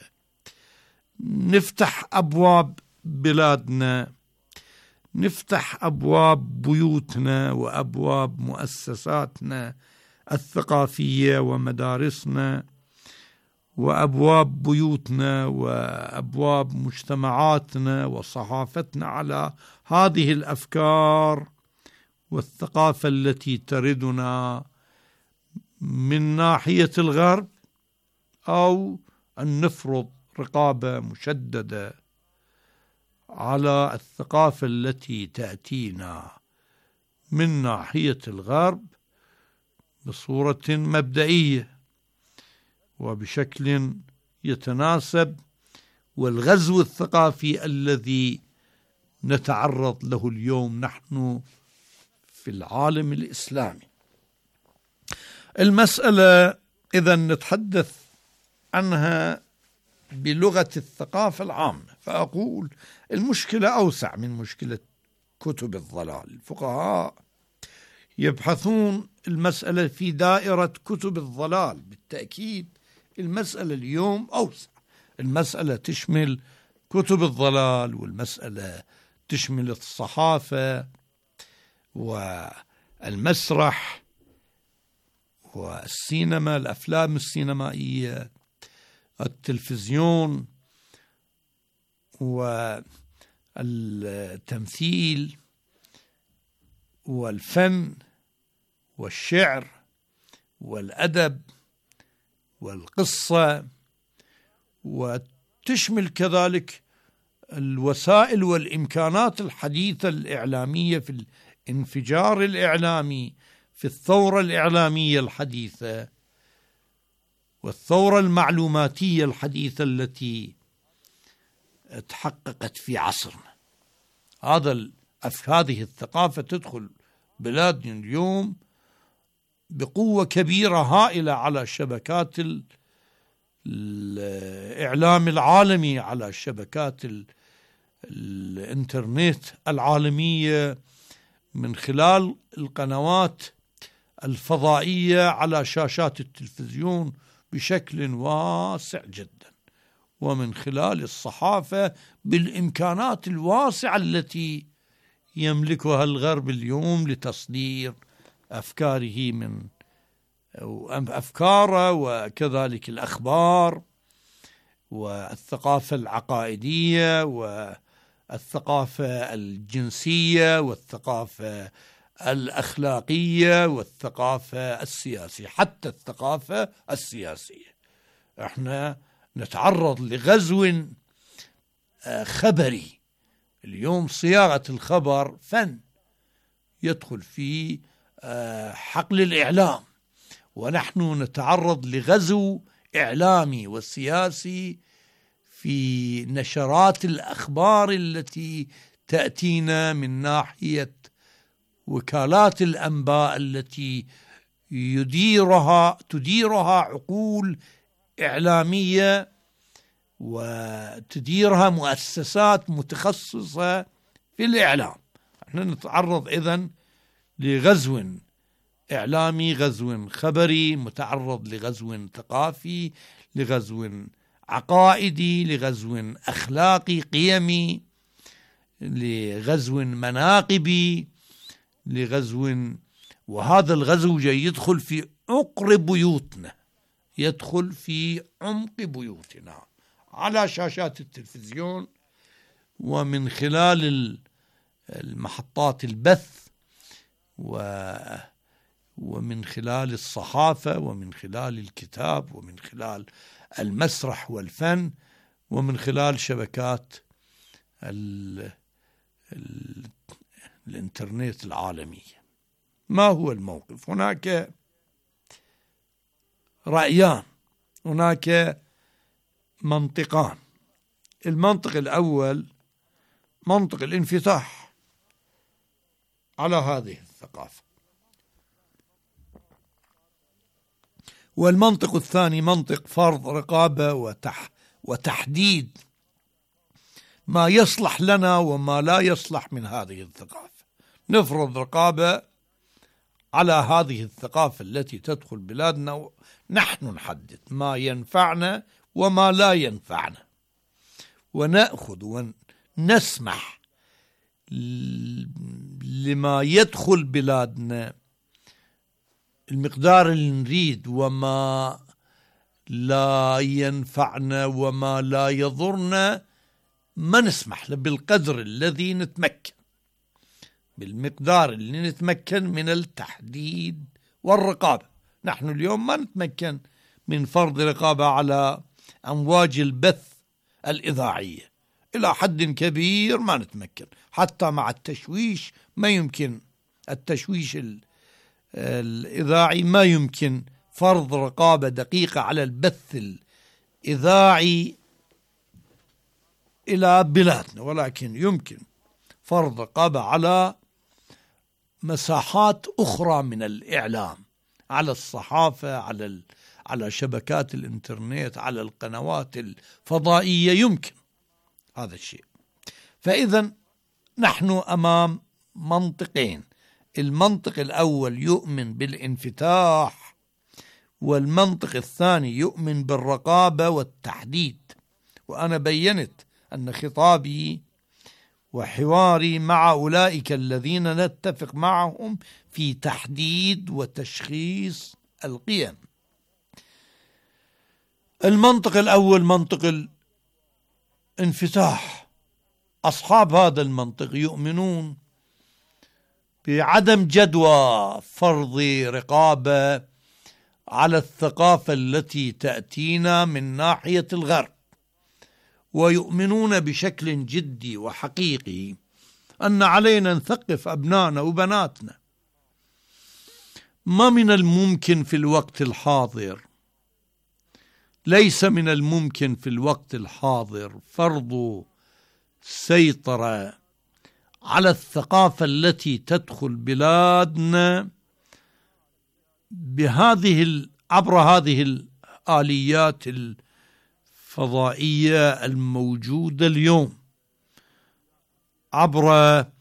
Speaker 18: نفتح أبواب بلادنا، نفتح أبواب بيوتنا وأبواب مؤسساتنا الثقافية ومدارسنا وأبواب بيوتنا وأبواب مجتمعاتنا وصحافتنا على هذه الأفكار والثقافة التي تردنا من ناحية الغرب، أو أن نفرض رقابة مشددة على الثقافة التي تأتينا من ناحية الغرب بصورة مبدئية وبشكل يتناسب. والغزو الثقافي الذي نتعرض له اليوم نحن في العالم الإسلامي، المسألة إذا نتحدث عنها بلغة الثقافة العامة، فأقول المشكلة أوسع من مشكلة كتب الضلال. الفقهاء يبحثون المسألة في دائرة كتب الضلال، بالتأكيد المسألة اليوم أوسع. المسألة تشمل كتب الضلال، والمسألة تشمل الصحافة والمسرح والسينما، الأفلام السينمائية، التلفزيون والتمثيل والفن والشعر والأدب والقصة، وتشمل كذلك الوسائل والإمكانات الحديثة الإعلامية في الانفجار الإعلامي، في الثورة الإعلامية الحديثة والثورة المعلوماتية الحديثة التي تحققت في عصرنا. هذا هذه الثقافة تدخل بلادنا اليوم بقوة كبيرة هائلة على شبكات الإعلام العالمي، على شبكات الإنترنت العالمية، من خلال القنوات الفضائية، على شاشات التلفزيون بشكل واسع جدا، ومن خلال الصحافة بالإمكانات الواسعة التي يملكها الغرب اليوم لتصدير أفكاره من أفكاره، وكذلك الأخبار والثقافة العقائدية والثقافة الجنسية والثقافة الأخلاقية والثقافة السياسية، حتى الثقافة السياسية. احنا نتعرض لغزو خبري اليوم. صياغة الخبر فن يدخل في حقل الإعلام، ونحن نتعرض لغزو إعلامي وسياسي في نشرات الأخبار التي تأتينا من ناحية وكالات الأنباء التي يديرها تديرها عقول إعلامية وتديرها مؤسسات متخصصة في الإعلام. نحن نتعرض إذن لغزو إعلامي، غزو خبري، متعرض لغزو ثقافي، لغزو عقائدي، لغزو أخلاقي قيمي، لغزو مناقبي، لغزو، وهذا الغزو جاي يدخل في عقر بيوتنا، يدخل في عمق بيوتنا على شاشات التلفزيون ومن خلال المحطات البث ومن خلال الصحافة ومن خلال الكتاب ومن خلال المسرح والفن ومن خلال شبكات ال ال الانترنت العالمية. ما هو الموقف؟ هناك رأيان، هناك منطقان. المنطق الأول منطق الانفتاح على هذه الثقافة، والمنطق الثاني منطق فرض رقابة وتح وتحديد ما يصلح لنا وما لا يصلح من هذه الثقافة. نفرض رقابة على هذه الثقافة التي تدخل بلادنا، نحن نحدد ما ينفعنا وما لا ينفعنا، ونأخذ ونسمح لما يدخل بلادنا المقدار اللي نريد، وما لا ينفعنا وما لا يضرنا ما نسمح له، بالقدر الذي نتمكن، بالمقدار اللي نتمكن من التحديد والرقابة. نحن اليوم ما نتمكن من فرض رقابة على أمواج البث الإذاعية، إلى حد كبير ما نتمكن، حتى مع التشويش ما يمكن، التشويش الإذاعي ما يمكن فرض رقابة دقيقة على البث الإذاعي إلى بلادنا، ولكن يمكن فرض رقابة على مساحات أخرى من الإعلام، على الصحافة، على على شبكات الإنترنت، على القنوات الفضائية، يمكن هذا الشيء. فإذا نحن أمام منطقين، المنطق الأول يؤمن بالانفتاح، والمنطق الثاني يؤمن بالرقابة والتحديد. وأنا بيّنت أن خطابي وحواري مع أولئك الذين نتفق معهم في تحديد وتشخيص القيم. المنطق الأول منطق الانفتاح. أصحاب هذا المنطق يؤمنون بعدم جدوى فرض رقابة على الثقافة التي تأتينا من ناحية الغرب، ويؤمنون بشكل جدي وحقيقي أن علينا نثقف أبنائنا وبناتنا. ما من الممكن في الوقت الحاضر، ليس من الممكن في الوقت الحاضر فرض سيطرة على الثقافة التي تدخل بلادنا بهذه عبر هذه الآليات الفضائية الموجودة اليوم، عبر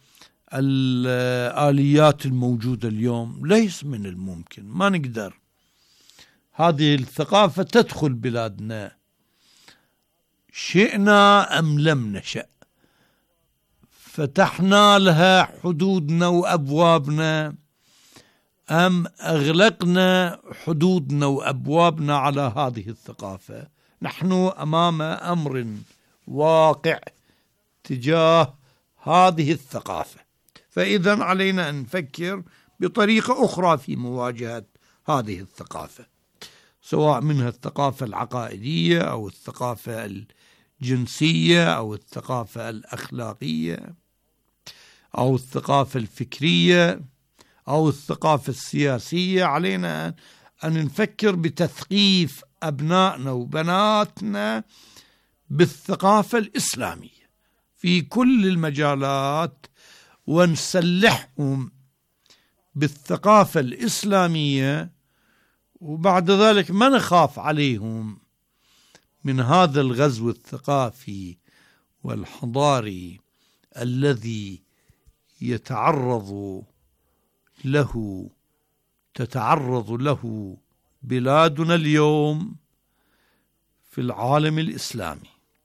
Speaker 18: الآليات الموجودة اليوم. ليس من الممكن، ما نقدر هذه الثقافة تدخل بلادنا شئنا أم لم نشأ. فتحنا لها حدودنا وأبوابنا أم أغلقنا حدودنا وأبوابنا على هذه الثقافة؟ نحن أمام أمر واقع تجاه هذه الثقافة، فإذا علينا أن نفكر بطريقة أخرى في مواجهة هذه الثقافة، سواء منها الثقافة العقائدية أو الثقافة الجنسية أو الثقافة الأخلاقية أو الثقافة الفكرية أو الثقافة السياسية. علينا أن نفكر بتثقيف أبنائنا وبناتنا بالثقافة الإسلامية في كل المجالات، ونسلحهم بالثقافة الإسلامية، وبعد ذلك ما نخاف عليهم من هذا الغزو الثقافي والحضاري الذي يتعرض له تتعرض له بلادنا اليوم في العالم الإسلامي.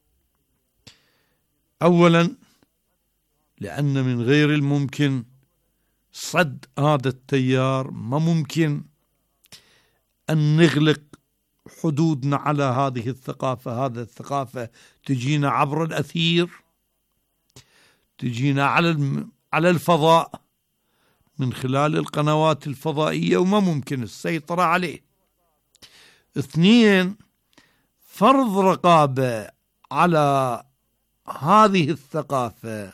Speaker 18: أولا، لأن من غير الممكن صد هذا التيار، ما ممكن أن نغلق حدودنا على هذه الثقافة. هذه الثقافة تجينا عبر الأثير، تجينا على على الفضاء من خلال القنوات الفضائية، وما ممكن السيطرة عليه. اثنين، فرض رقابة على هذه الثقافة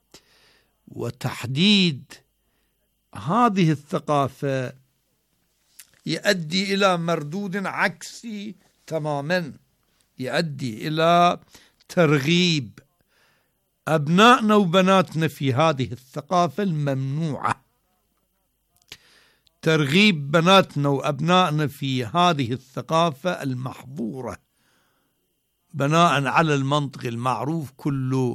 Speaker 18: وتحديد هذه الثقافة يؤدي إلى مردود عكسي تماما، يؤدي إلى ترغيب أبنائنا وبناتنا في هذه الثقافة الممنوعة، ترغيب بناتنا وأبنائنا في هذه الثقافة المحظورة، بناء على المنطق المعروف: كل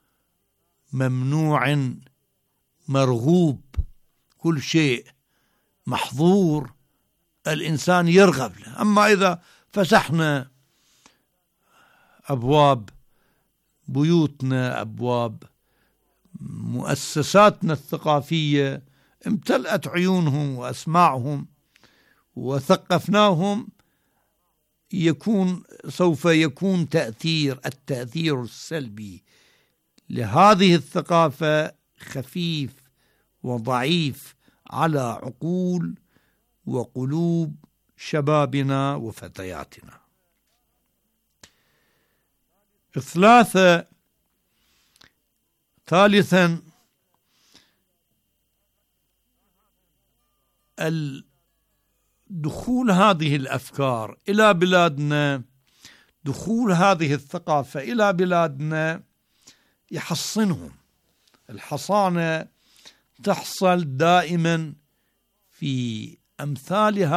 Speaker 18: ممنوع مرغوب. كل شيء محظور الإنسان يرغب له. أما إذا فتحنا أبواب بيوتنا، أبواب مؤسساتنا الثقافية، امتلأت عيونهم وأسماعهم وثقفناهم، يكون سوف يكون تأثير التأثير السلبي لهذه الثقافة خفيف وضعيف على عقول وقلوب شبابنا وفتياتنا. ثلاثة ثالثا دخول هذه الأفكار إلى بلادنا، دخول هذه الثقافة إلى بلادنا يحصنهم. الحصانة تحصل دائما في أمثال